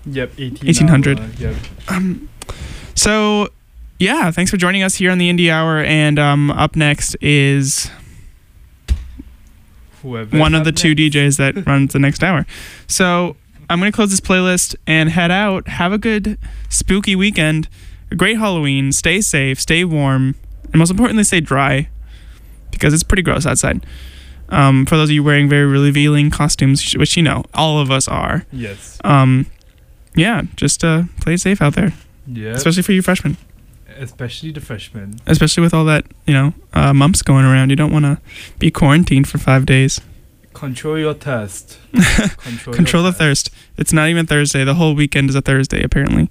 Yep, 1800. Yep. So, yeah, thanks for joining us here on the Indie Hour. And up next is Whoever's one of up the two next. DJs that runs the next hour. So I'm going to close this playlist and head out. Have a good spooky weekend. A great Halloween. Stay safe. Stay warm. And most importantly, stay dry. Because it's pretty gross outside. For those of you wearing very revealing costumes, which you know, all of us are. Yes. Yeah, just play it safe out there. Yeah. Especially for you freshmen. Especially the freshmen. Especially with all that, mumps going around. You don't want to be quarantined for 5 days. Control your thirst. Control the thirst. It's not even Thursday. The whole weekend is a Thursday, apparently.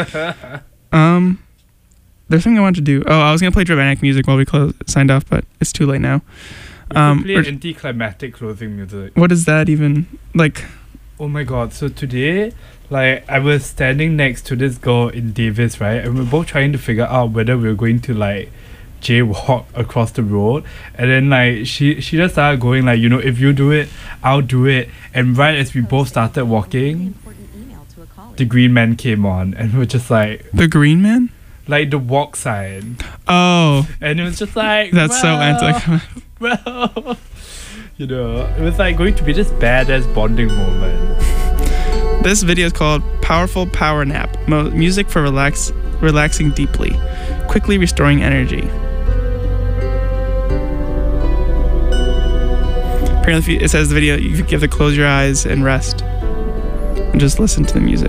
There's something I wanted to do. Oh, I was going to play dramatic music while we signed off, but it's too late now. Play anticlimactic closing music. What is that even? Like... Oh my god, so today, I was standing next to this girl in Davis, right? And we were both trying to figure out whether we were going to, jaywalk across the road. And then, she just started going, if you do it, I'll do it. And right as we both started walking, the green man came on. And we were just like... The green man? The walk sign. Oh. And it was just like... That's so anti... Bro... it was going to be this badass bonding moment. This video is called Powerful Power Nap. Music for relaxing deeply. Quickly restoring energy. Apparently it says the video, you have to close your eyes and rest. And just listen to the music.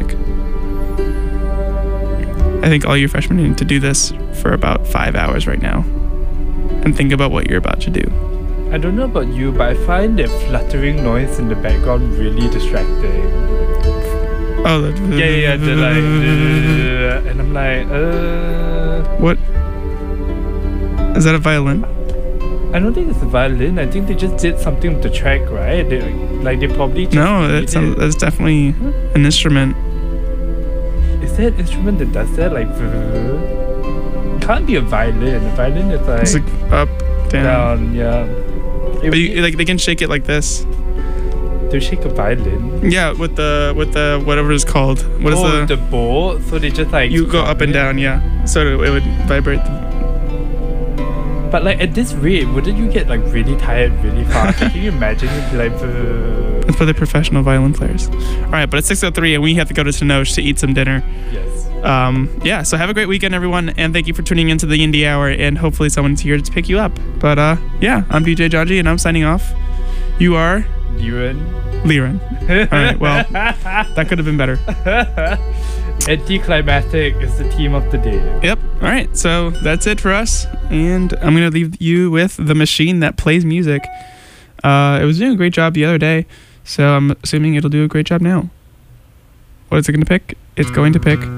I think all you freshmen need to do this for about 5 hours right now. And think about what you're about to do. I don't know about you, but I find that fluttering noise in the background really distracting. Oh, yeah, and I'm like, What? Is that a violin? I don't think it's a violin. I think they just did something with the track, right? They probably just... No, that's definitely an instrument. Is there an instrument that does that? Can't be a violin. A violin is It's up, down. Yeah. But they can shake it like this. They shake a violin. Yeah, with the whatever it's called. What is the bowl? So they just you go up and down, yeah. So it would vibrate. But at this rate, wouldn't you get really tired really fast? Can you imagine it'd be That's for the professional violin players. All right, but it's 6:03 and we have to go to Tenoch to eat some dinner. Yes. So have a great weekend, everyone, and thank you for tuning into the Indie Hour, and hopefully someone's here to pick you up. But I'm DJ Janji, and I'm signing off. You are Liren. All right, well, that could have been better. Anticlimactic is the theme of the day. Yep. All right, so that's it for us, and I'm gonna leave you with the machine that plays music. It was doing a great job the other day, so I'm assuming it'll do a great job now. What is it going to pick? It's going to pick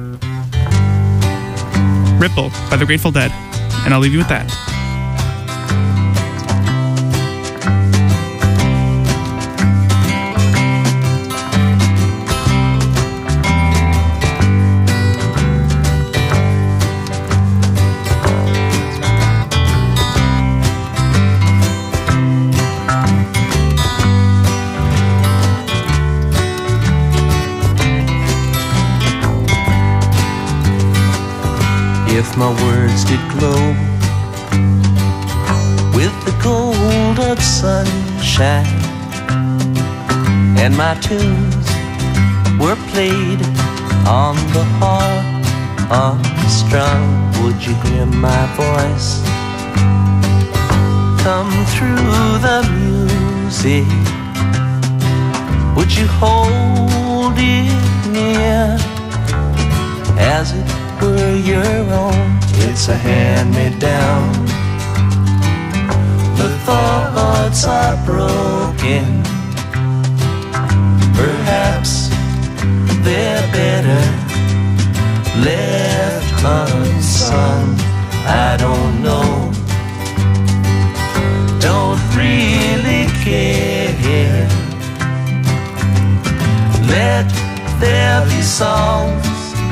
Ripple by the Grateful Dead. And I'll leave you with that. If my words did glow with the gold of sunshine, and my tunes were played on the harp unstrung, would you hear my voice come through the music? Would you hold it near as it were your own? It's a hand-me-down. The thoughts are broken. Perhaps they're better left unsung. I don't know. Don't really care. Let there be songs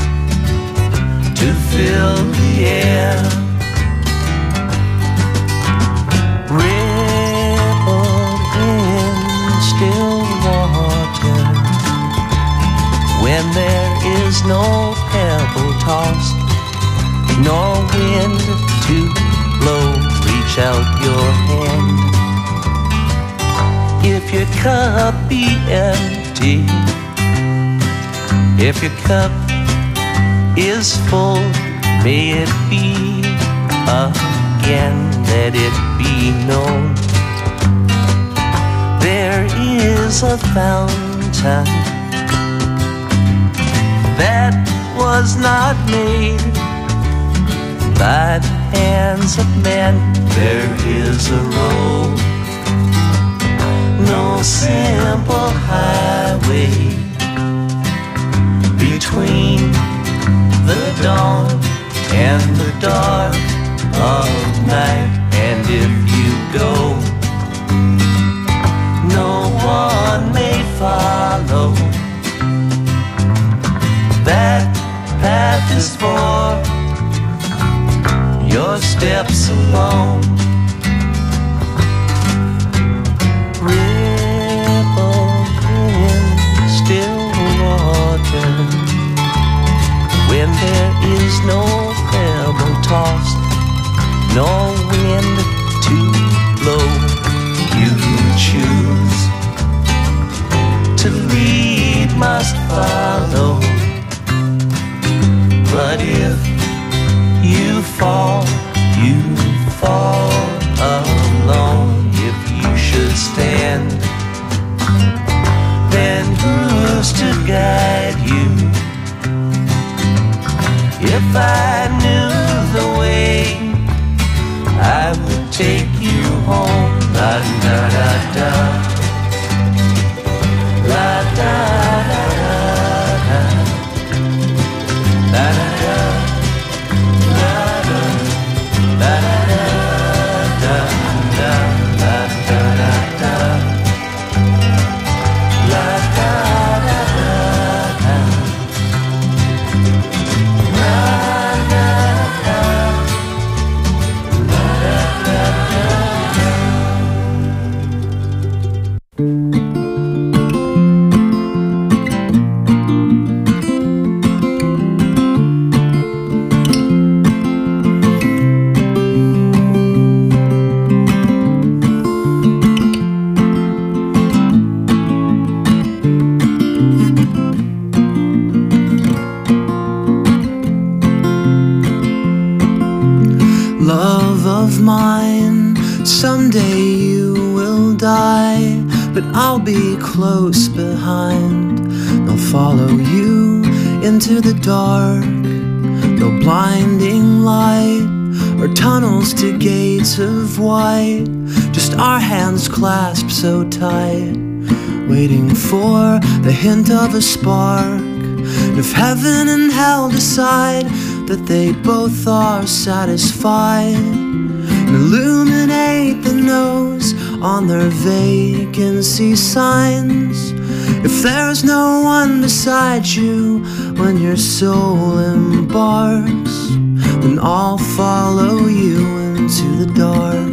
to fill the air. Ripple in still water when there is no pebble tossed, nor wind to blow. Reach out your hand. If your cup be empty, if your cup is full, may it be again, let it be known. There is a fountain that was not made by the hands of men. There is a road, no simple highway between the dawn and the dark of night. And if you go, no one may follow. That path is for your steps alone. Ripple in still water, when there is no pebble tossed, no wind to blow. You choose to lead, must follow. But if you fall alone. If you should stand, then who's to guide you? If I knew the way, I would take you home. La da da da, la da da da, la da da, la da la da da da, la da da da, la da da da, la da da. Love of mine, someday you will die, but I'll be close behind. They'll follow you into the dark, no blinding light or tunnels to gates of white, just our hands clasped so tight, waiting for the hint of a spark. And if heaven and hell decide that they both are satisfied, and illuminate the nose on their vacancy signs. If there's no one beside you when your soul embarks, then I'll follow you into the dark.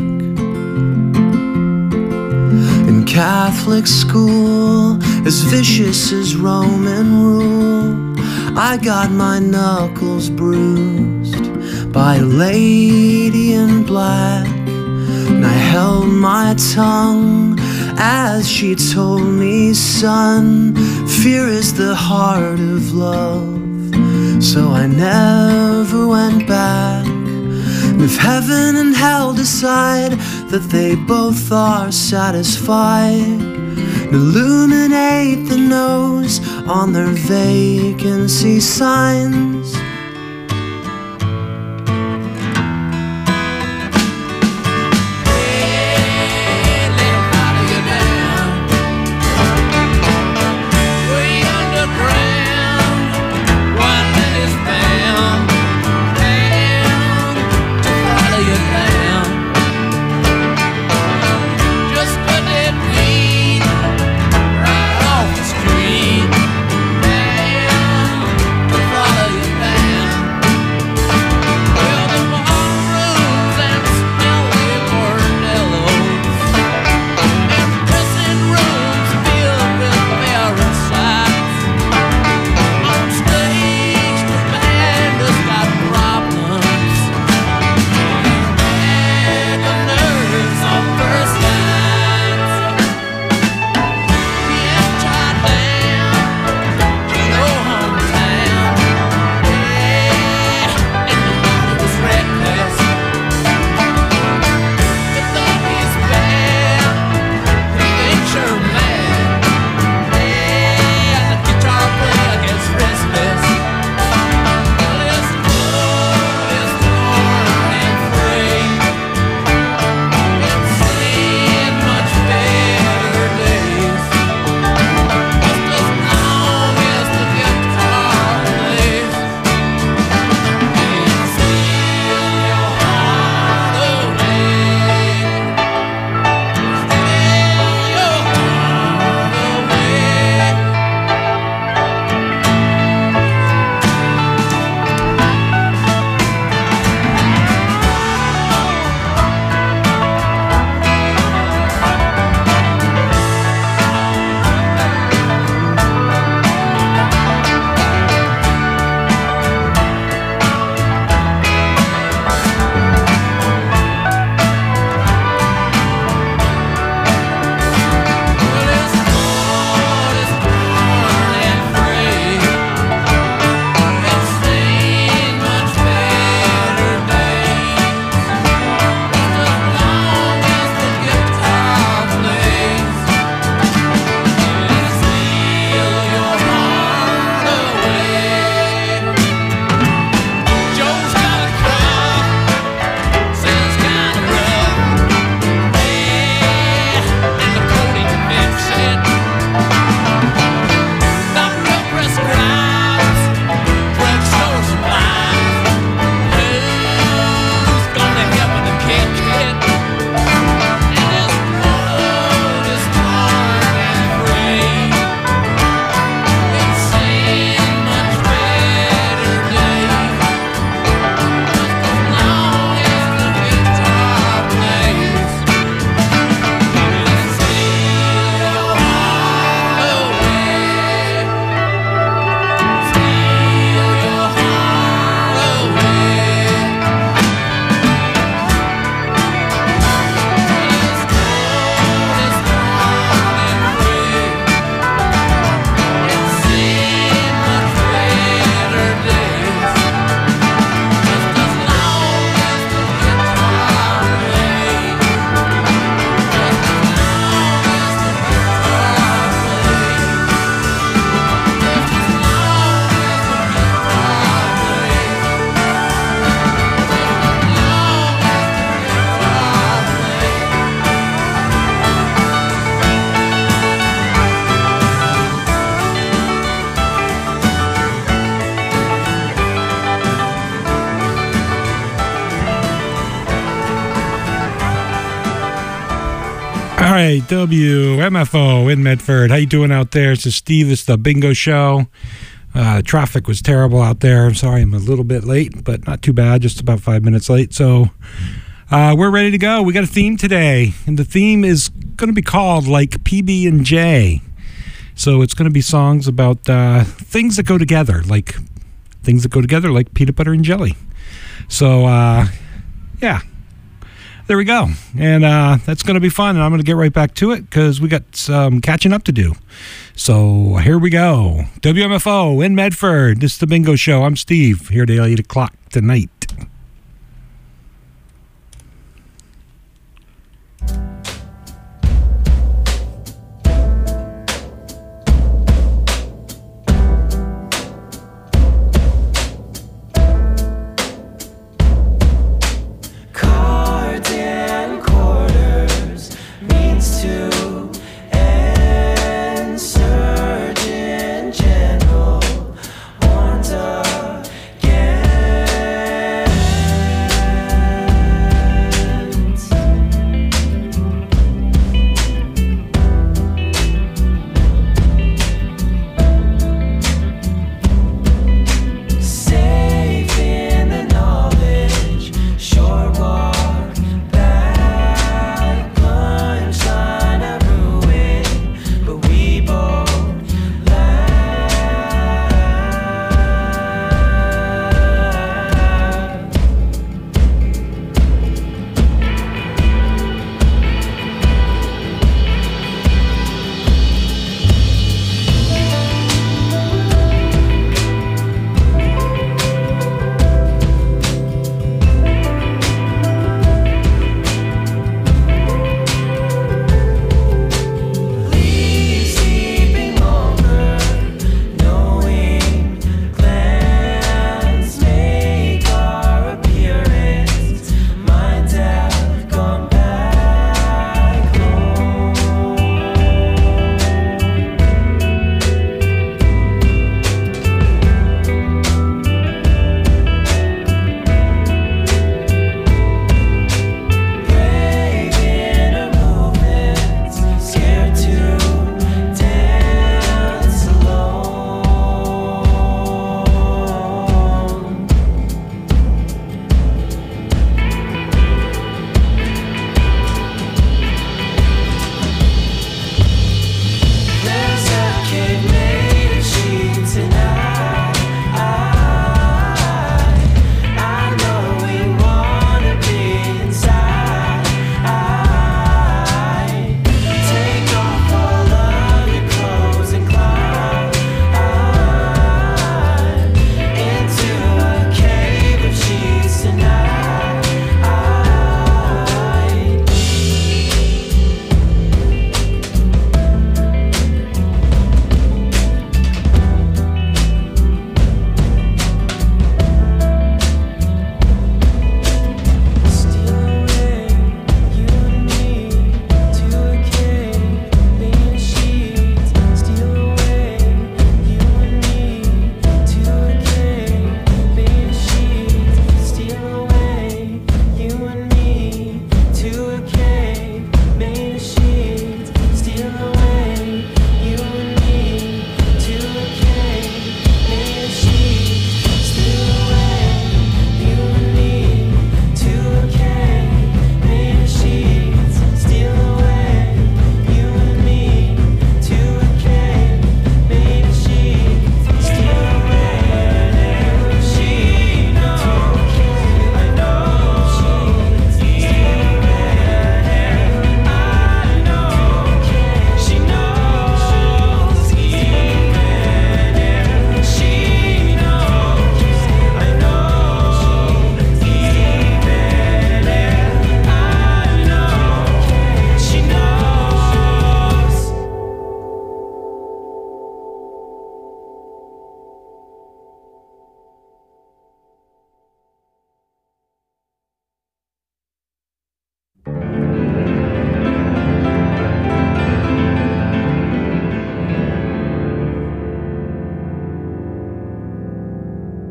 In Catholic school, as vicious as Roman rule, I got my knuckles bruised by a lady in black, and I held my tongue as she told me, son, fear is the heart of love. So I never went back. And if heaven and hell decide that they both are satisfied, illuminate the nose on their vacancy signs. Follow your man. right, WMFO in Medford. How you doing out there? This is Steve. It's the Bingo Show. Traffic was terrible out there. I'm sorry I'm a little bit late, but not too bad. Just about 5 minutes late. So we're ready to go. We got a theme today, and the theme is going to be called like PB&J. So it's going to be songs about things that go together, like peanut butter and jelly. So yeah. There we go. And that's going to be fun. And I'm going to get right back to it because we got some catching up to do. So here we go. WMFO in Medford. This is the Bingo Show. I'm Steve, here till 8 o'clock tonight.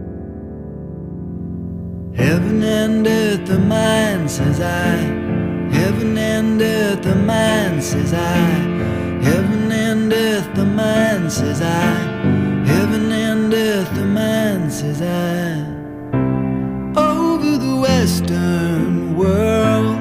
Heaven and earth are mine, says I. Heaven and earth, the man says I. Heaven and earth, the man says I. Heaven and earth, the man says I. Over the western world,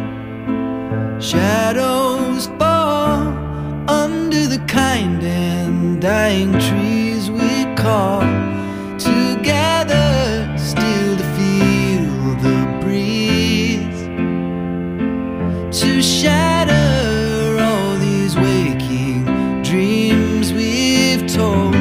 shadows fall under the kind and dying trees we call. Together, still to feel the breeze, to shatter all these waking dreams we've told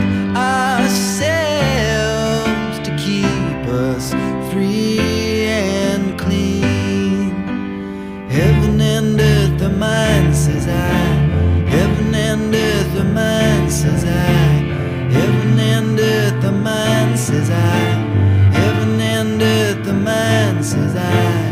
ourselves to keep us free and clean. Heaven and earth, the mind says I. Heaven and earth, the mind says I. Heaven and earth, the mind says I. Heaven and earth, the mind says I.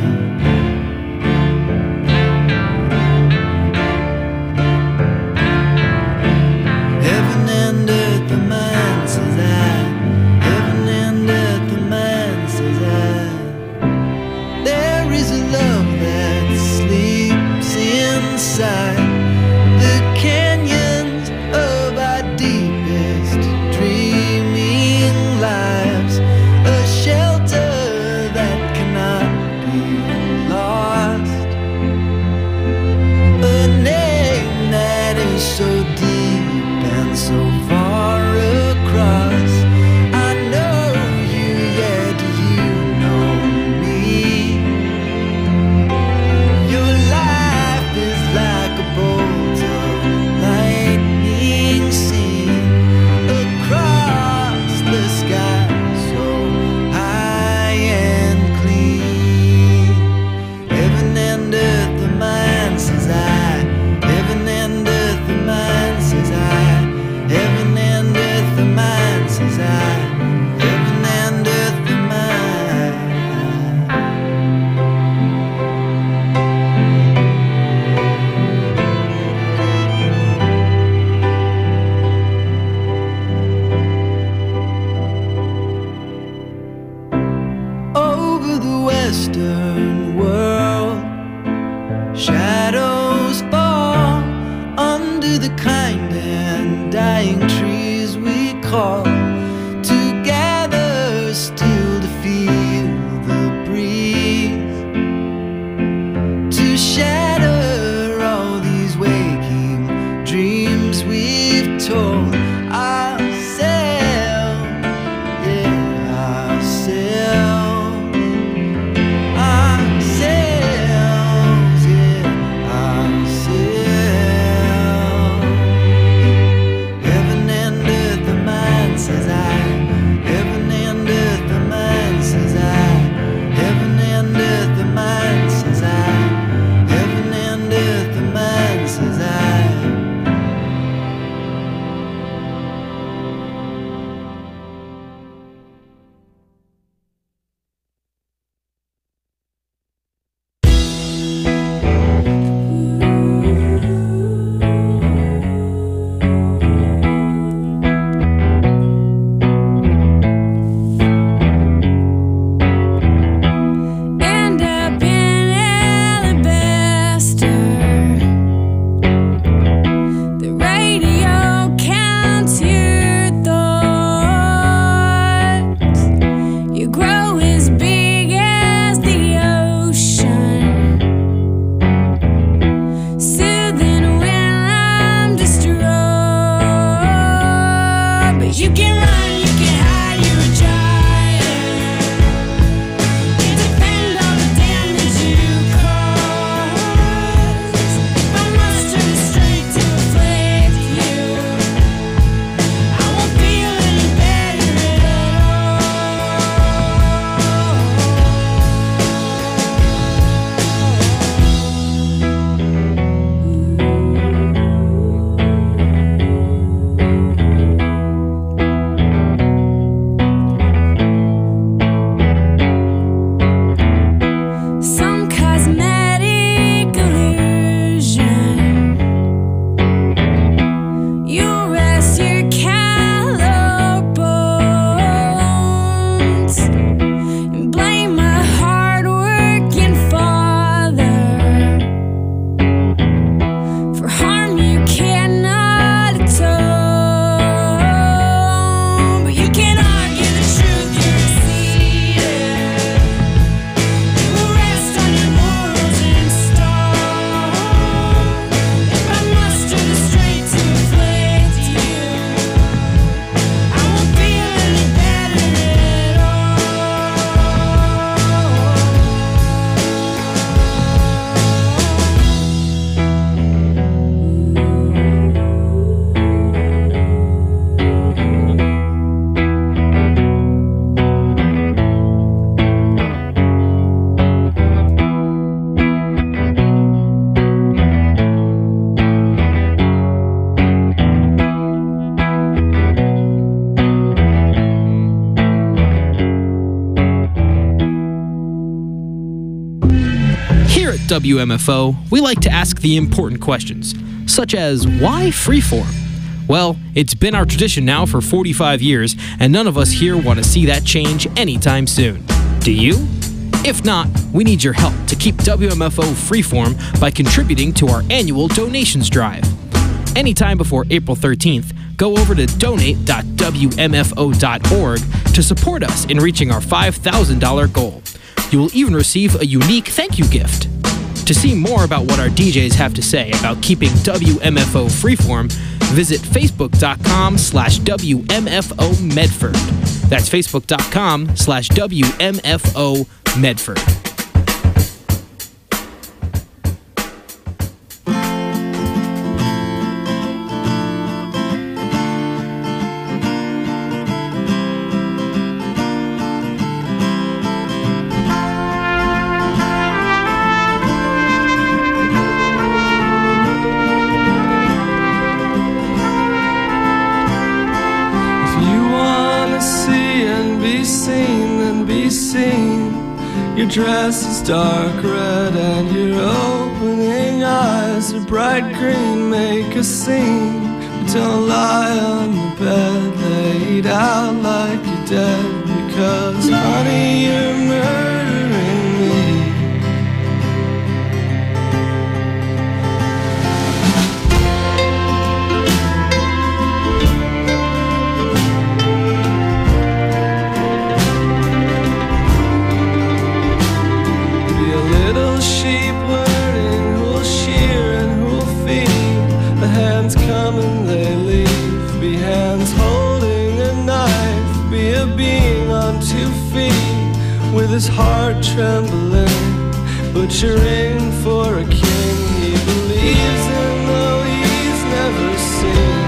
Heaven and earth, the mind says I. Heaven and earth, the mind says I. There is a love that sleeps inside the canyons of our deepest dreaming lives, a shelter that cannot be lost, a name that is so deep and so far across. I know you, yeah, do you know me? Your life is like a bolt of lightning seen across the sky, so high and clean. Heaven and earth, the mind says I. Heaven and earth, the mind says I. Heaven and earth, the mind says I. Heaven and earth, the mind. Over the western world, shadows fall under the kind and dying trees we call. Together, still to feel the breeze, to shatter all these waking dreams we've told ourselves, yeah, ourselves, ourselves. WMFO, we like to ask the important questions, such as why freeform? Well, it's been our tradition now for 45 years, and none of us here want to see that change anytime soon. Do you? If not, we need your help to keep WMFO freeform by contributing to our annual donations drive. Anytime before April 13th, go over to donate.wmfo.org to support us in reaching our $5,000 goal. You will even receive a unique thank you gift. To see more about what our DJs have to say about keeping WMFO freeform, visit facebook.com/WMFO Medford. That's facebook.com/WMFO Medford. Your dress is dark red and your opening eyes are bright green. Make a scene, but don't lie on the bed laid out like you're dead. Because honey, you're murdering me. Sheep learning who'll shear and who'll feed. The hands come and they leave. Be hands holding a knife. Be a being on 2 feet with his heart trembling, butchering for a king he believes in, though he's never seen.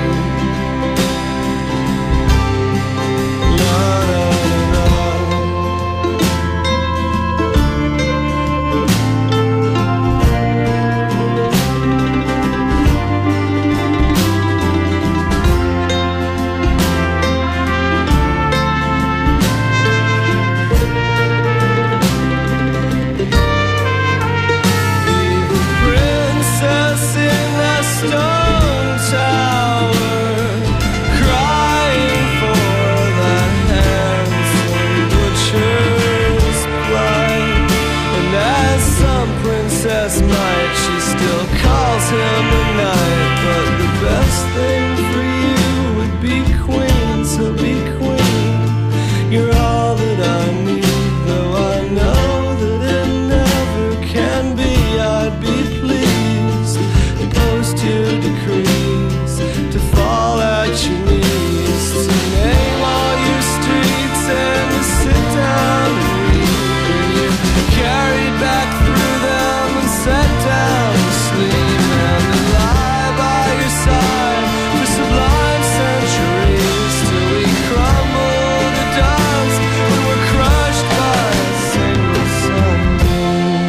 Him a night, but the best thing for you would be queen, so be queen. You're all that I need, though I know that it never can be. I'd be pleased to post your decrees, to fall at your knees, to name all your streets and to sit down and read. When you're carried back through them and set down to sleep. For sublime centuries till we crumble to dust when we're crushed by a single sunbeam.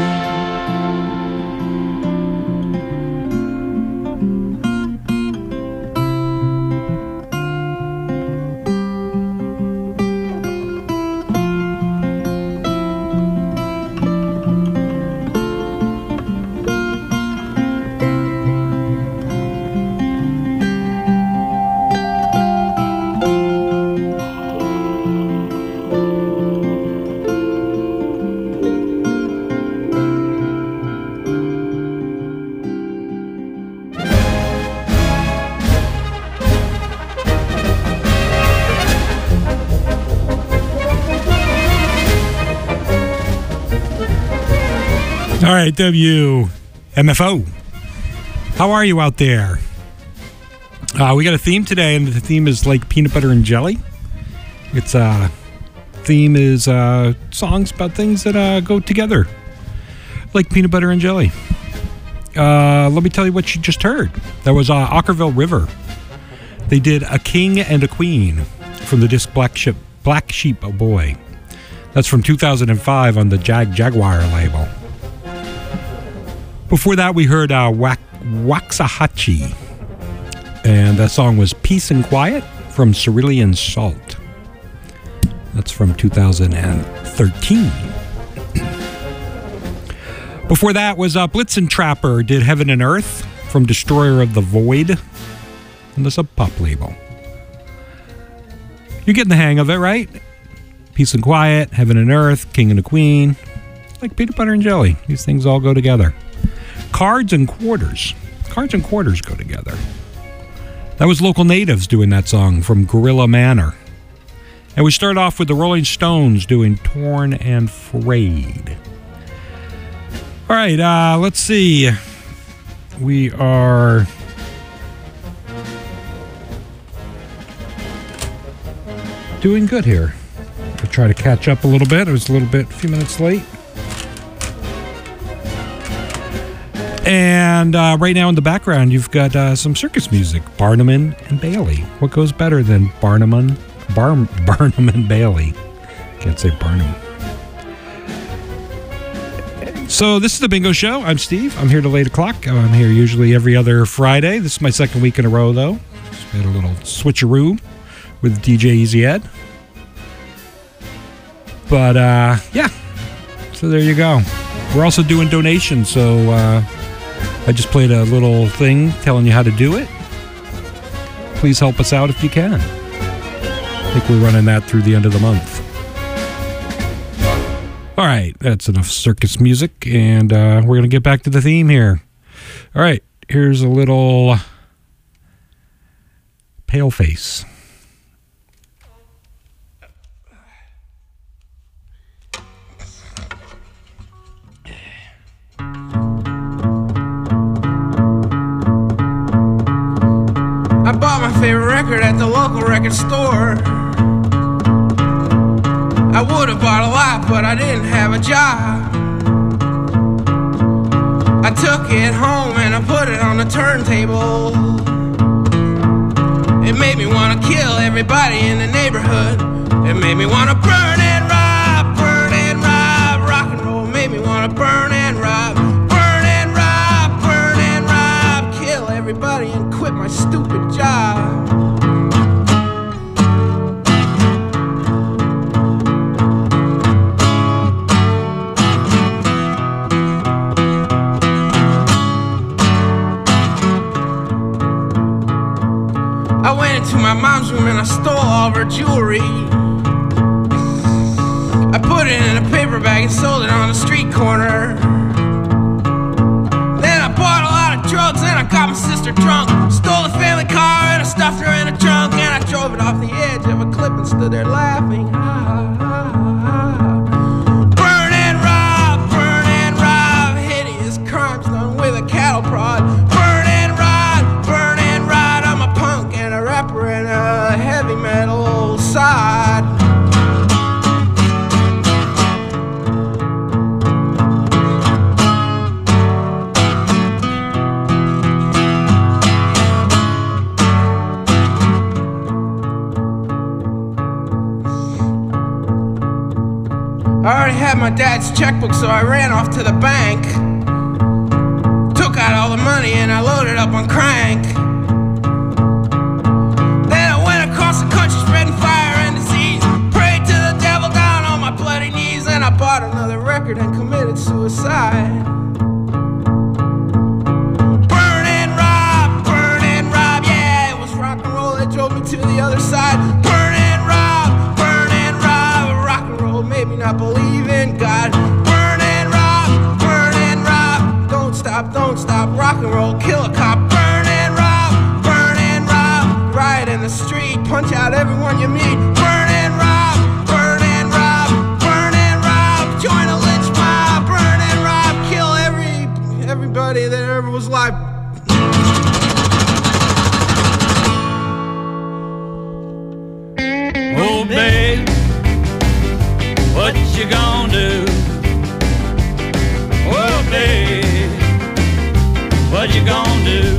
All right, WMFO. How are you out there? We got a theme today, and the theme is like peanut butter and jelly. Its theme is songs about things that go together, like peanut butter and jelly. Let me tell you what you just heard. That was Ockerville River. They did A King and a Queen from the disc Black Sheep Boy. That's from 2005 on the Jaguar label. Before that, we heard Waxahachie, and that song was Peace and Quiet from Cerulean Salt. That's from 2013. Before that was Blitzen Trapper did Heaven and Earth from Destroyer of the Void. And the Sub Pop label. You're getting the hang of it, right? Peace and Quiet, Heaven and Earth, King and the Queen. Like peanut butter and jelly. These things all go together. Cards and Quarters. Cards and Quarters go together. That was Local Natives doing that song from Gorilla Manor. And we start off with the Rolling Stones doing Torn and Frayed. All right, let's see. We are doing good here. I'll try to catch up a little bit. I was a few minutes late. And right now in the background, you've got some circus music. Barnum and Bailey. What goes better than Barnum and Bailey? Can't say Barnum. So this is the Bingo Show. I'm Steve. I'm here till 8 o'clock. I'm here usually every other Friday. This is my second week in a row, though. Just had a little switcheroo with DJ Easy Ed. But, yeah. So there you go. We're also doing donations, so I just played a little thing telling you how to do it. Please help us out if you can. I think we're running that through the end of the month. All right, that's enough circus music, and we're going to get back to the theme here. All right, here's a little Paleface. I bought my favorite record at the local record store. I would have bought a lot, but I didn't have a job. I took it home and I put it on the turntable. It made me want to kill everybody in the neighborhood. It made me want to burn and rob, rock and roll. Made me want to burn and rob, kill everybody and quit my stupid job. I went into my mom's room and I stole all of her jewelry. I put it in a paper bag and sold it on the street corner. Then I bought a lot of drugs and I got my sister drunk. Stole the family car and I stuffed her in a trunk. And I drove it off the edge of a cliff and stood there laughing. Burn and rob, hideous crimes done with a cattle prod. Burn and ride, I'm a punk and a rapper and a heavy metal side. I already had my dad's checkbook, so I ran off to the bank. Took out all the money and I loaded up on crank. Then I went across the country spreading fire and disease. Prayed to the devil down on my bloody knees. And I bought another record and committed suicide. Burn and rob, yeah, it was rock and roll that drove me to the other side. Burn and rob, rock and roll made me not believe in God. Burn and rob, don't stop, rock and roll, kill a cop. Burn and rob, riot in the street, punch out everyone you meet. Burn and rob, join a lynch mob. Burn and rob, kill everybody that ever was alive. Oh, babe, what you gonna do? Oh, babe, what you gonna do?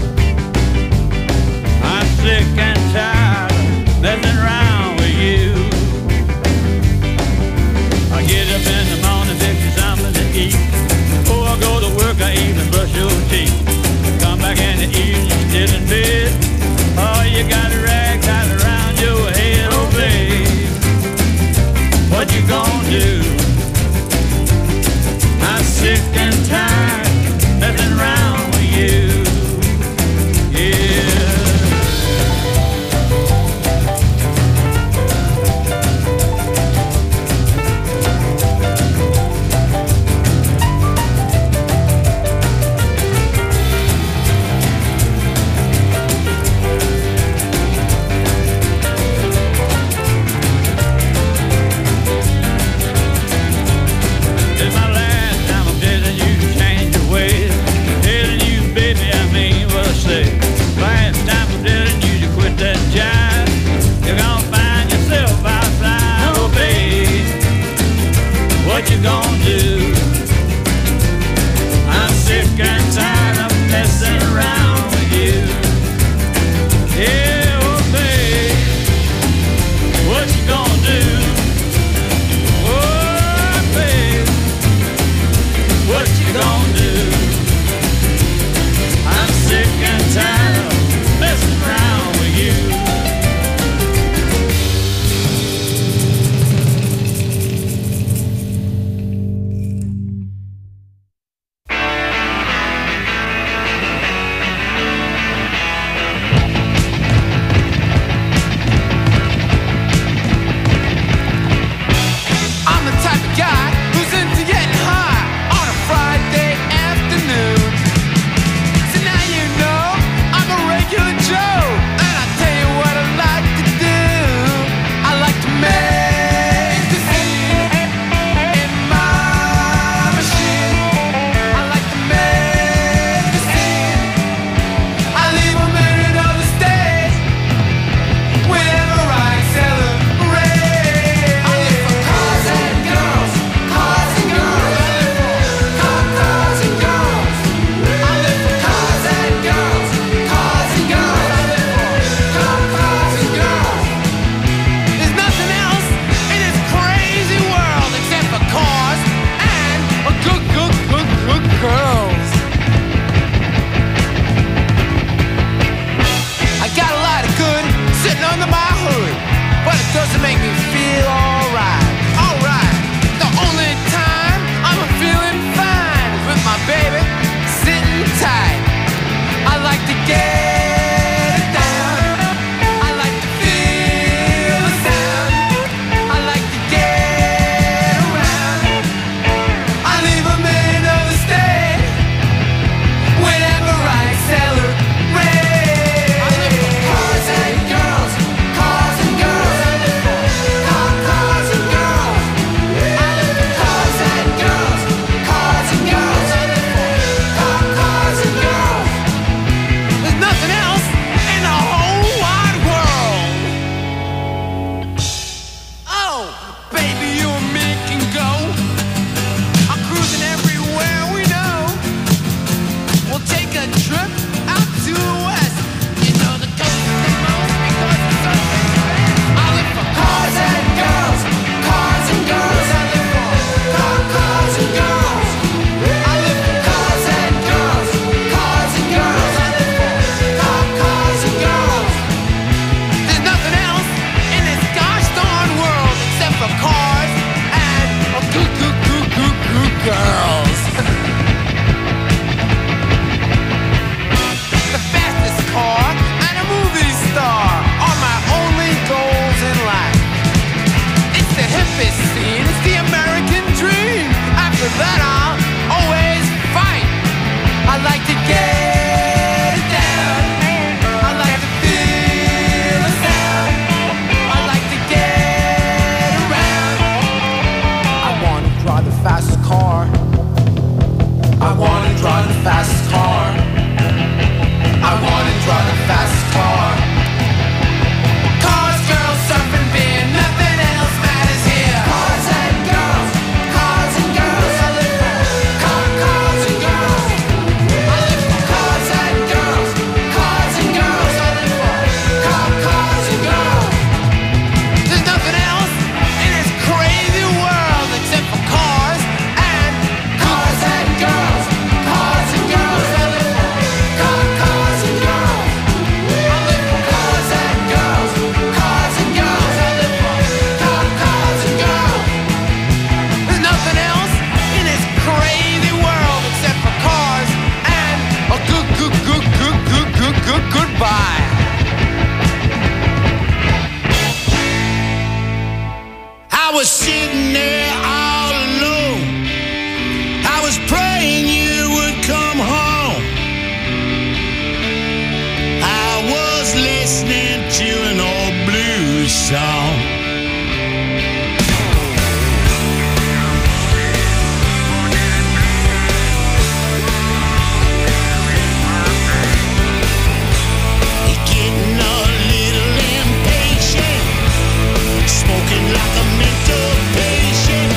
I'm sick and tired of messing around with you. I get up in the morning, fix you something to eat. Before I go to work, I even brush your teeth. Come back in the evening, still in bed. Oh, you got a rag tied around your head, oh, babe. What you gonna do? that I'll always fight. I like to get it down. I like to feel the sound. I like to get around. I wanna drive the fastest car. I wanna drive the fastest car. I wanna drive the fastest car. Cars, girls, surfing, beer, nothing else matters here. Cars and girls, cars and girls. I live for cars and girls. I live for cars and girls, cars and girls. I live for cars and girls. There's nothing else in this crazy world except for cars and girls, cars and girls. I live for cars and girls. I live for cars and girls, cars and girls. I live for cars and girls. There's nothing else in this crazy world except for cars and a goodbye. I was sitting there all alone. I was praying you would come home. I was listening to an old blues song. You're getting a little impatient, smoking like a mental patient.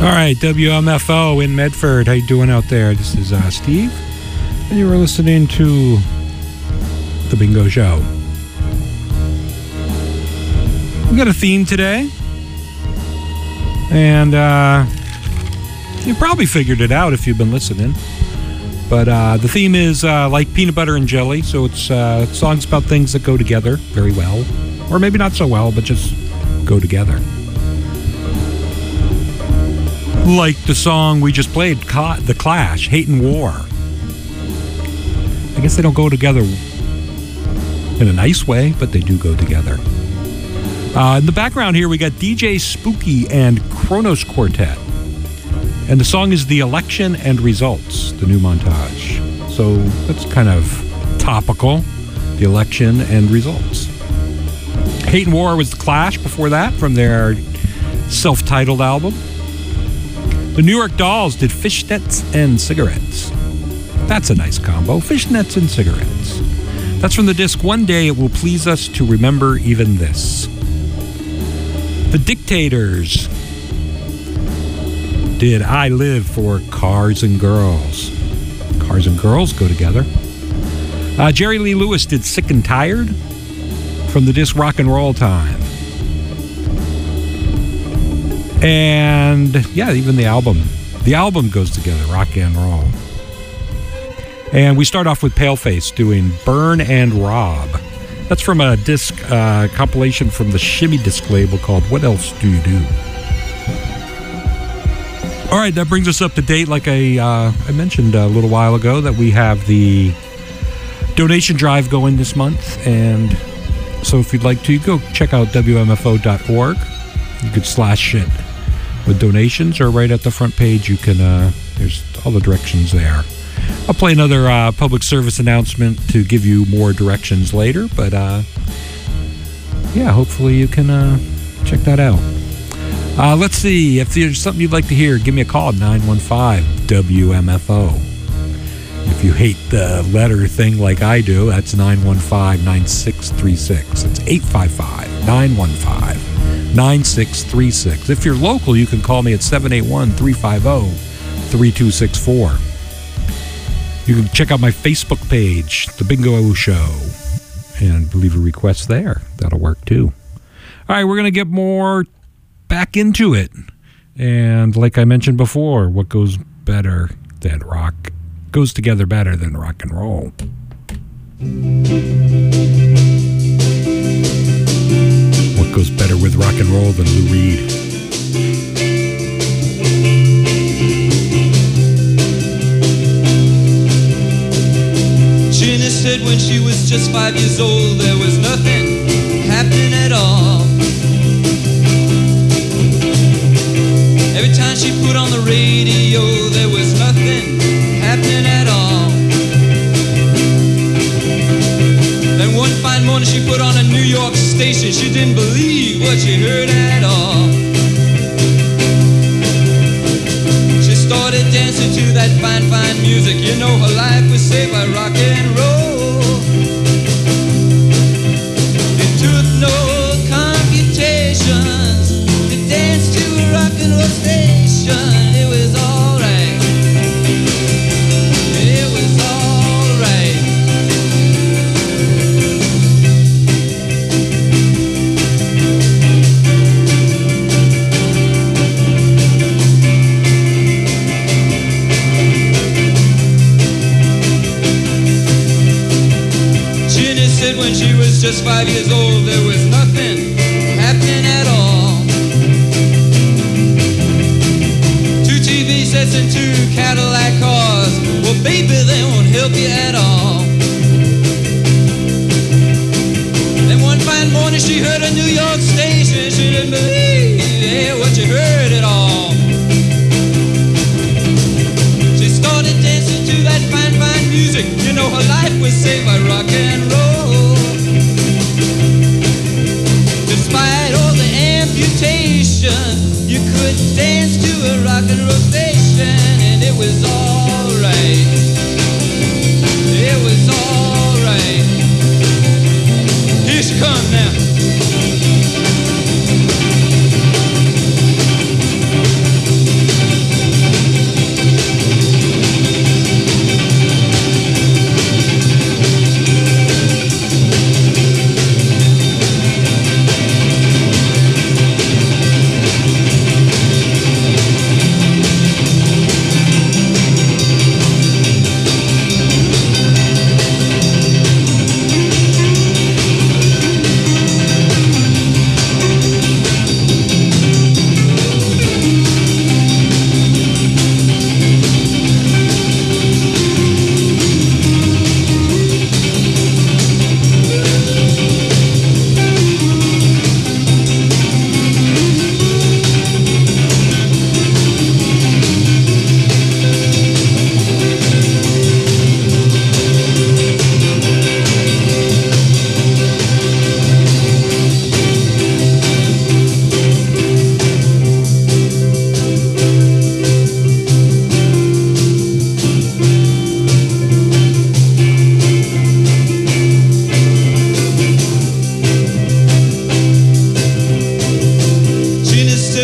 All right, WMFO in Medford. How you doing out there? This is Steve, and you were listening to The Bingo Show. We got a theme today, and you probably figured it out if you've been listening. But the theme is like peanut butter and jelly, so it's songs about things that go together very well, or maybe not so well, but just go together. Like the song we just played, The Clash, Hate and War. I guess they don't go together in a nice way, but they do go together. In the background here, we got DJ Spooky and Kronos Quartet. And the song is The Election and Results, the new montage. So that's kind of topical, The Election and Results. Hate and War was The Clash before that, from their self-titled album. The New York Dolls did Fishnets and Cigarettes. That's a nice combo, fishnets and cigarettes. That's from the disc One Day It Will Please Us to Remember Even This. The Dictators did I Live for Cars and Girls. Cars and Girls go together. Jerry Lee Lewis did Sick and Tired from the disc Rock and Roll Time. And yeah, even the album goes together, rock and roll. And we start off with Paleface doing Burn and Rob. That's from a disc compilation from the Shimmy Disc label called What Else Do You Do? All right, that brings us up to date. Like I mentioned a little while ago, that we have the donation drive going this month. And so if you'd like to, go check out WMFO.org. You could slash it with donations, or right at the front page, you can, there's all the directions there. I'll play another public service announcement to give you more directions later, but yeah, hopefully you can check that out. Let's see, if there's something you'd like to hear, give me a call at 915-WMFO. If you hate the letter thing like I do, that's 915-9636. It's 855-915-9636. If you're local, you can call me at 781-350-3264. You can check out my Facebook page, The Bingo Show, and leave a request there. That'll work too. All right, we're going to get more back into it. And like I mentioned before, what goes better than rock goes together better than rock and roll. What goes better with rock and roll than Lou Reed? Gina said when she was just 5 years old, there was nothing happening at all. Every time she put on the radio, there was nothing happening at all. Then one fine morning she put on a New York station. She didn't believe what she heard at all. She started dancing to that fine, fine music. You know her life was saved by rock and roll. It took no computations to dance to a rock and roll station. It was alright. It was alright. Ginny said when she was just 5 years old, there was nothing happening at all. 2 TV sets and 2 Cadillac cars. Well, baby, they won't help you at all. Then one fine morning she heard a New York station. She didn't believe what she heard at all. She started dancing to that fine, fine music. You know her life was saved by rock and roll. Despite all the amputation, you could dance to a rock and roll station, and it was alright. It was alright. Here she comes now.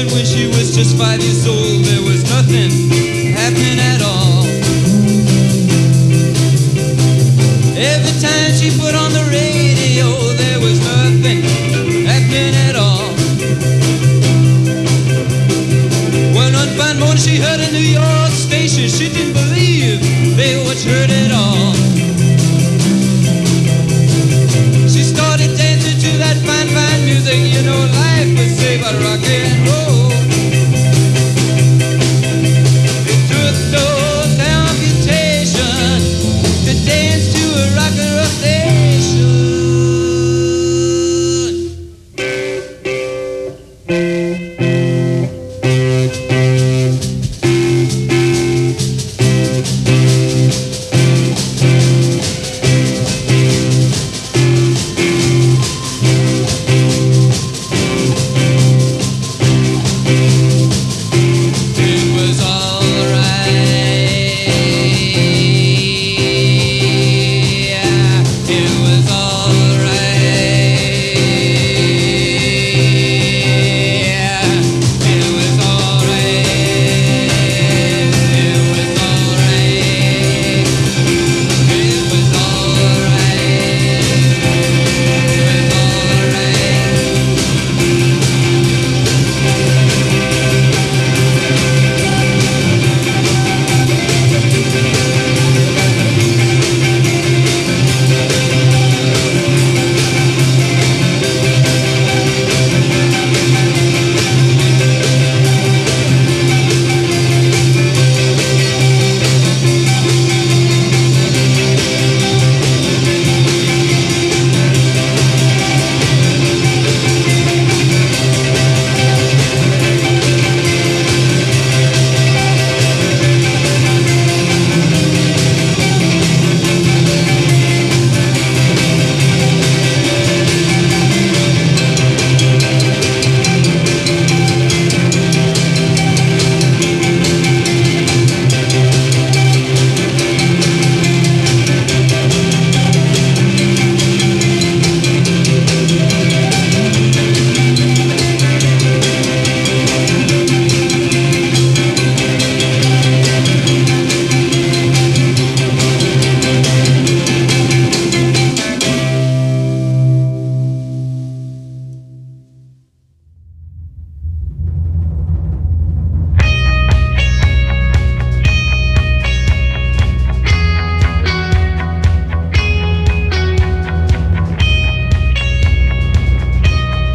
heard when she was just 5 years old. There was nothing happening at all. Every time she put on the radio, there was nothing happening at all. One fine morning she heard a New York station. She didn't believe they would heard it all. She started dancing to that fine, fine music. You know life was saved by rock and roll. It took no computation to dance to a rock and roll station.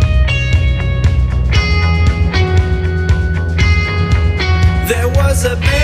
There was a